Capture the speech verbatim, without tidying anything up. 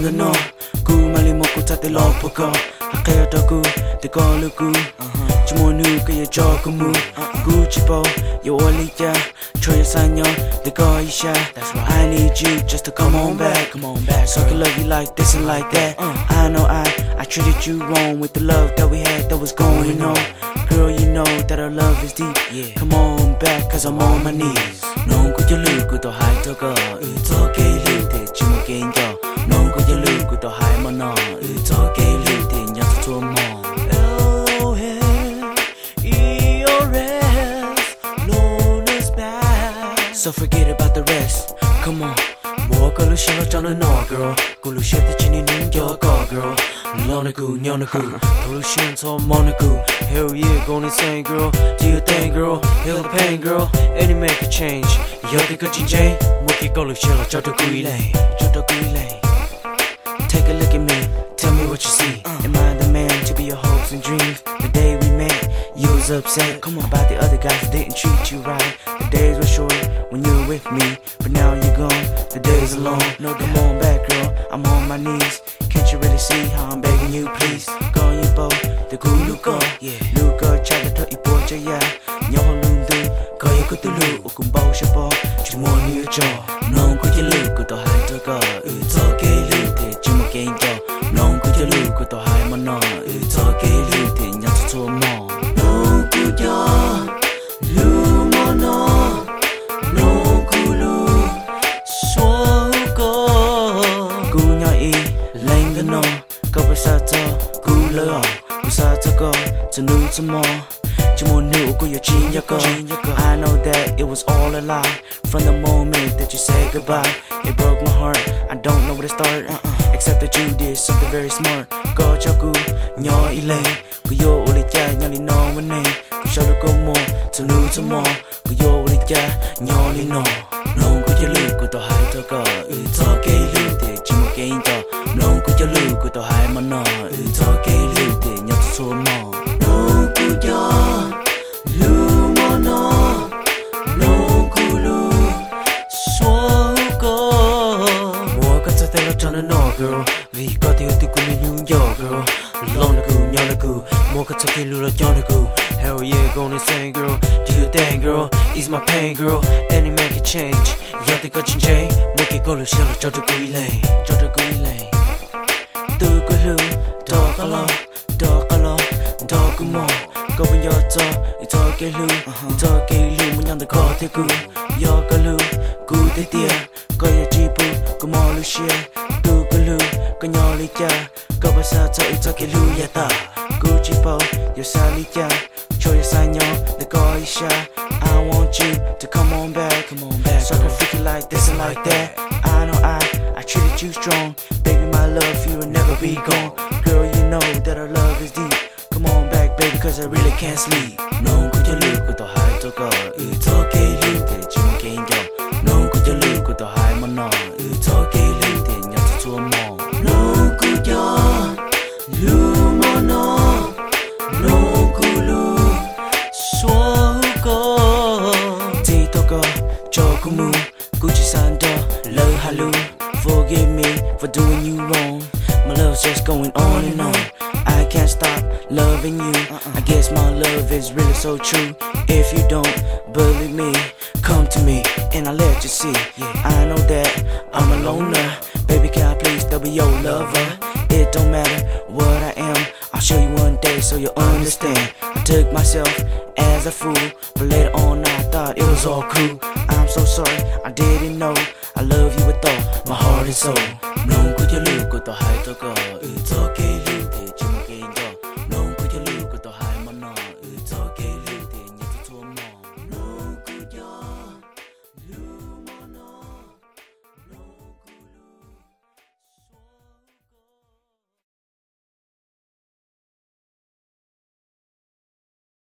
the no Ku mali moku tate lopoko Hakea toku te koluku Chimonu ke ya jokumu Ku chipo yo olija Choya sanyo te koisha I need you just to come on back Come on back So I can love you like this and like that I know I I treated you wrong with the love that we had that was going on Girl, you know that our love is deep. Yeah. Come on back, cause I'm on my knees. Non could you look with the high to go? It's okay, little Jim again, yo. Non could you look with the high mana? It's okay, little Yat to a mom. L O L E O S, known as bad. So forget about the rest. Come on. Walk a little on a no girl. Go to shit the chin in your car, girl. Lonaku, Yonaku, pollution to Monaco. Hell yeah, going insane, girl. Do your thing, girl. Heal the pain, girl. Any make a change. Yo, the good Jane. Wiki go to shell, Joto Guile. Joto Guile. Take a look at me. Tell me what you see. Am I the man to be your hopes and dreams? The day we met, you was upset. Come on, about the other guys that didn't treat you right. The days were short when you were with me, but now you're gone. The days are long. No, come on back, girl. I'm on my knees. Can't you really see how I'm begging you, please? Go you both, the cool Luca. Yeah, Luca, try to tell you, boy, yeah. Yo, Lundu, go you could do look, or bow shabo. You want your jaw. No, could you look at the high to go? It's okay, Luke, Jim again, yo. No, could you look at the high mana? It's okay, Luke, Yat to a mom. No, could you, Lumana, no, Kulu, Swoko, Gunya E. No, go besata, gula, besata go, to new tomorrow. Jimo knew go your chin go. I know that it was all a lie. From the moment that you said goodbye, it broke my heart. I don't know where to start, uh-uh. Except that you did something very smart. Go chaku, nyo ile, go yo olija, nyali no my name. Go show the go more, to new tomorrow. Go yo olija, nyali no. No go you look go to high to go. It's okay, look it, Jimo gain go. No could you look at the high mana? It's okay, little Yat to a mom. No could you, Lumana, no Kulu, Swoko. Walk at the telephone, no girl. We got you to come in New York, girl. Lonaku, Yonaku, Moka Taki Lula Yonaku. Hell yeah, going insane, girl. Do your thing, girl. Ease my pain, girl. Any man can change. Yati got you, Jay. Moki go to Shell, Joto Guile, Joto Guile. Tukulu, Dokalo, Dokalo, Dokumo. Go in your talk, it's okay, Lu, it's okay, Lu, when you're the call, take you, Yokalu, good idea, go your Jipu, come on, Lucia, Tukulu, Ganyolija, go Basata, it's okay, Lu, Yata, Guccipo, your Salija, Choya Sanyo, the Goisha. I want you to come on back, come on back, so I can freak you like this and like that. I know I, I treated you strong. Baby, my love, you will never be gone. Girl, you know that our love is deep. Come on back, baby, cause I really can't sleep. No, could you look at the high to go? It's okay, look at you again, yo. No, could you look at the high mana? It's okay, look at Yat to a mom. No, could you, Lumana, no Kulu, Swoko. Titoko, Chokumu, Gucci Santa, Love Halu. Forgive me for doing you wrong. My love's just going on and on. I can't stop loving you. I guess my love is really so true. If you don't believe me, come to me and I'll let you see. I know that I'm a loner. Baby, can I please still be your lover? It don't matter what I am. I'll show you one day so you'll understand. I took myself as a fool, but later on I thought it was all cool. I'm so sorry, I didn't know. I love you with all my heart and soul. No, could you look at the high to go? It's okay.